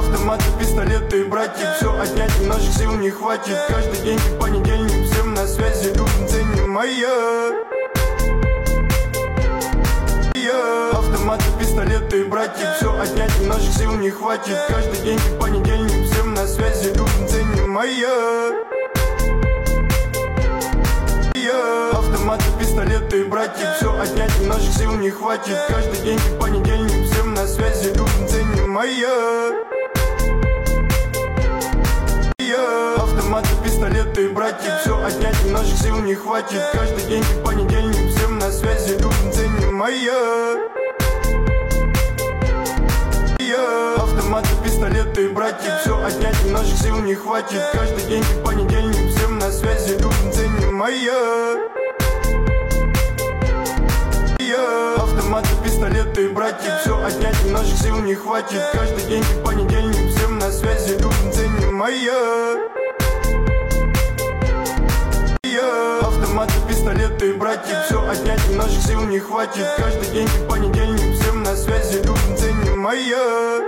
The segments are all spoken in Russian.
Автоматы, пистолеты, братья, все отнять и наших сил не хватит. Каждый день как понедельник, всем на связи, любим, ценим моя. Автоматы, пистолеты, братья, все отнять и наших сил не хватит. Каждый день как понедельник, всем на связи, любим, ценим моя. Автоматы, пистолеты, братья, все отнять и наших сил не хватит. Каждый день как понедельник, всем на связи, любим, ценим моя. Автоматы, пистолеты, братья, все отнять и наших сил не хватит. Каждый день как понедельник, всем на связи, любим, ценим моя. Автоматы, пистолеты, братья, все отнять и наших сил не хватит. Каждый день как понедельник, всем на связи, любим, ценим моя. Автоматы, пистолеты, братья, все отнять и наших сил не хватит. Каждый день как понедельник, всем на связи, любим, ценим моя. Автоматы, пистолеты, братья, все отнять и наших сил не хватит. Каждый день как понедельник, всем на связи, любим, ценим моя.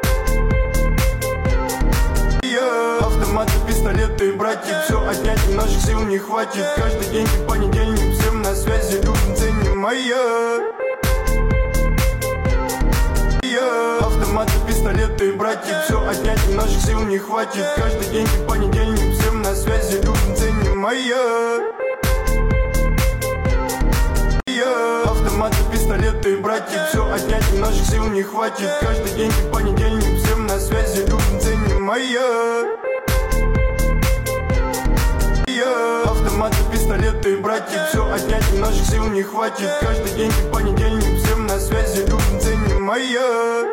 Автоматы, пистолеты, братья, все отнять и наших сил не хватит. Каждый день как понедельник, всем на связи, любим, ценим моя. Автоматы, пистолеты, братья, все отнять и наших сил не хватит. Каждый день как понедельник, всем на связи, любим, ценим моя. Автоматы, пистолеты, братья, все отнять и наших сил не хватит. Каждый день как понедельник, всем на связи, любим, ценим моя. Автоматы, пистолеты, братья, все отнять и наших сил не хватит. Каждый день как понедельник, всем на связи, любим, ценим моя.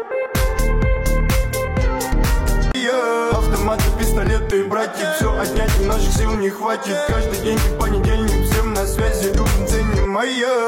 Автоматы, пистолеты, братья, все отнять и наших сил не хватит. Каждый день как понедельник, всем на связи, любим, ценим моя.